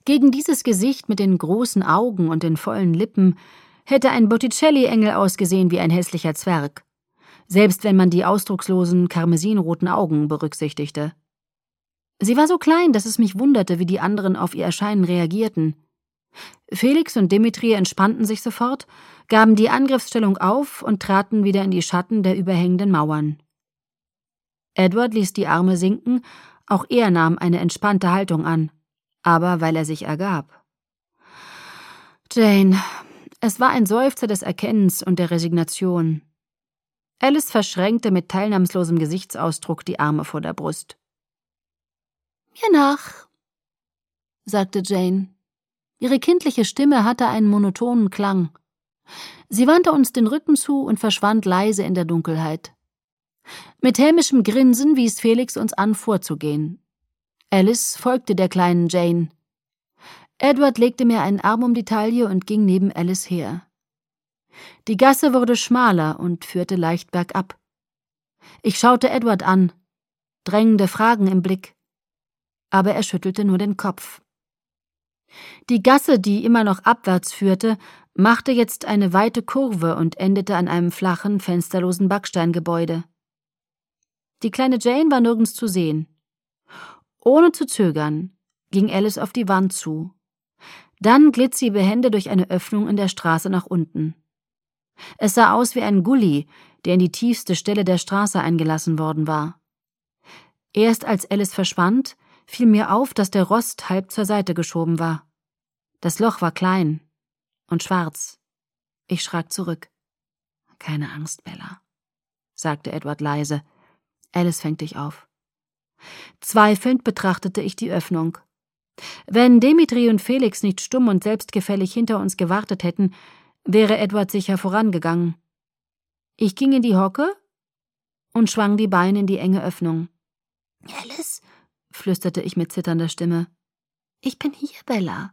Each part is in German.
Gegen dieses Gesicht mit den großen Augen und den vollen Lippen hätte ein Botticelli-Engel ausgesehen wie ein hässlicher Zwerg, selbst wenn man die ausdruckslosen, karmesinroten Augen berücksichtigte. Sie war so klein, dass es mich wunderte, wie die anderen auf ihr Erscheinen reagierten. Felix und Dimitri entspannten sich sofort, gaben die Angriffsstellung auf und traten wieder in die Schatten der überhängenden Mauern. Edward ließ die Arme sinken, auch er nahm eine entspannte Haltung an, aber weil er sich ergab. Jane, es war ein Seufzer des Erkennens und der Resignation. Alice verschränkte mit teilnahmslosem Gesichtsausdruck die Arme vor der Brust. »Mir nach«, sagte Jane. Ihre kindliche Stimme hatte einen monotonen Klang. Sie wandte uns den Rücken zu und verschwand leise in der Dunkelheit. Mit hämischem Grinsen wies Felix uns an, vorzugehen. Alice folgte der kleinen Jane. Edward legte mir einen Arm um die Taille und ging neben Alice her. Die Gasse wurde schmaler und führte leicht bergab. Ich schaute Edward an, drängende Fragen im Blick. Aber er schüttelte nur den Kopf. Die Gasse, die immer noch abwärts führte, machte jetzt eine weite Kurve und endete an einem flachen, fensterlosen Backsteingebäude. Die kleine Jane war nirgends zu sehen. Ohne zu zögern ging Alice auf die Wand zu. Dann glitt sie behende durch eine Öffnung in der Straße nach unten. Es sah aus wie ein Gully, der in die tiefste Stelle der Straße eingelassen worden war. Erst als Alice verschwand, fiel mir auf, dass der Rost halb zur Seite geschoben war. Das Loch war klein und schwarz. Ich schrak zurück. »Keine Angst, Bella«, sagte Edward leise. »Alice fängt dich auf.« Zweifelnd betrachtete ich die Öffnung. Wenn Dimitri und Felix nicht stumm und selbstgefällig hinter uns gewartet hätten, wäre Edward sicher vorangegangen. Ich ging in die Hocke und schwang die Beine in die enge Öffnung. »Alice«, flüsterte ich mit zitternder Stimme. »Ich bin hier, Bella.«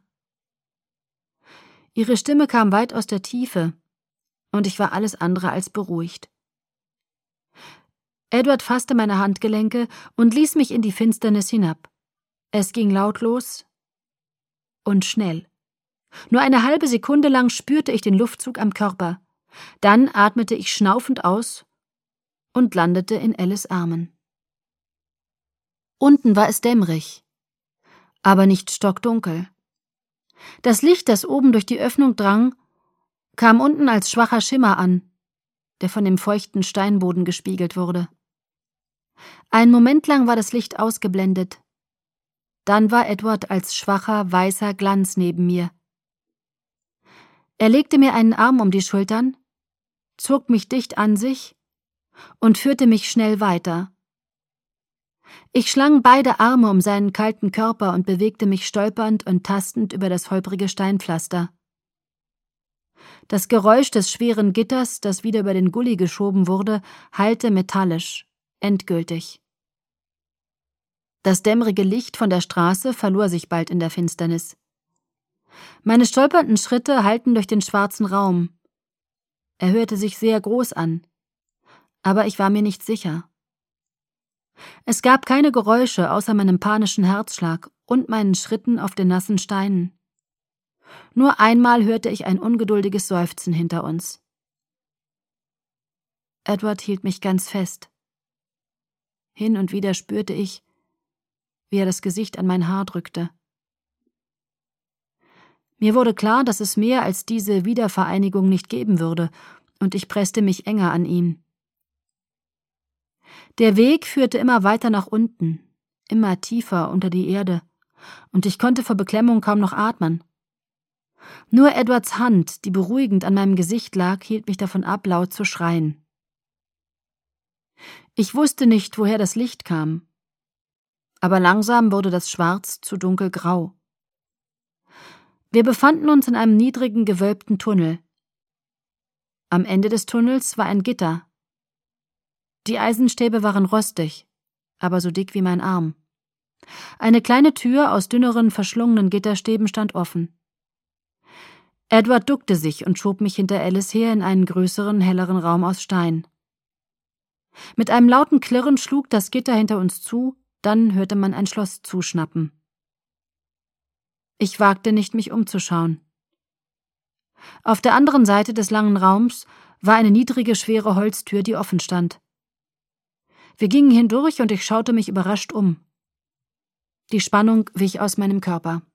Ihre Stimme kam weit aus der Tiefe, und ich war alles andere als beruhigt. Edward fasste meine Handgelenke und ließ mich in die Finsternis hinab. Es ging lautlos und schnell. Nur eine halbe Sekunde lang spürte ich den Luftzug am Körper. Dann atmete ich schnaufend aus und landete in Alice' Armen. Unten war es dämmerig, aber nicht stockdunkel. Das Licht, das oben durch die Öffnung drang, kam unten als schwacher Schimmer an, der von dem feuchten Steinboden gespiegelt wurde. Einen Moment lang war das Licht ausgeblendet. Dann war Edward als schwacher, weißer Glanz neben mir. Er legte mir einen Arm um die Schultern, zog mich dicht an sich und führte mich schnell weiter. Ich schlang beide Arme um seinen kalten Körper und bewegte mich stolpernd und tastend über das holprige Steinpflaster. Das Geräusch des schweren Gitters, das wieder über den Gully geschoben wurde, hallte metallisch, endgültig. Das dämmerige Licht von der Straße verlor sich bald in der Finsternis. Meine stolpernden Schritte hallten durch den schwarzen Raum. Er hörte sich sehr groß an, aber ich war mir nicht sicher. Es gab keine Geräusche außer meinem panischen Herzschlag und meinen Schritten auf den nassen Steinen. Nur einmal hörte ich ein ungeduldiges Seufzen hinter uns. Edward hielt mich ganz fest. Hin und wieder spürte ich, wie er das Gesicht an mein Haar drückte. Mir wurde klar, dass es mehr als diese Wiedervereinigung nicht geben würde, und ich presste mich enger an ihn. Der Weg führte immer weiter nach unten, immer tiefer unter die Erde, und ich konnte vor Beklemmung kaum noch atmen. Nur Edwards Hand, die beruhigend an meinem Gesicht lag, hielt mich davon ab, laut zu schreien. Ich wusste nicht, woher das Licht kam, aber langsam wurde das Schwarz zu dunkelgrau. Wir befanden uns in einem niedrigen, gewölbten Tunnel. Am Ende des Tunnels war ein Gitter. Die Eisenstäbe waren rostig, aber so dick wie mein Arm. Eine kleine Tür aus dünneren, verschlungenen Gitterstäben stand offen. Edward duckte sich und schob mich hinter Alice her in einen größeren, helleren Raum aus Stein. Mit einem lauten Klirren schlug das Gitter hinter uns zu, dann hörte man ein Schloss zuschnappen. Ich wagte nicht, mich umzuschauen. Auf der anderen Seite des langen Raums war eine niedrige, schwere Holztür, die offen stand. Wir gingen hindurch und ich schaute mich überrascht um. Die Spannung wich aus meinem Körper.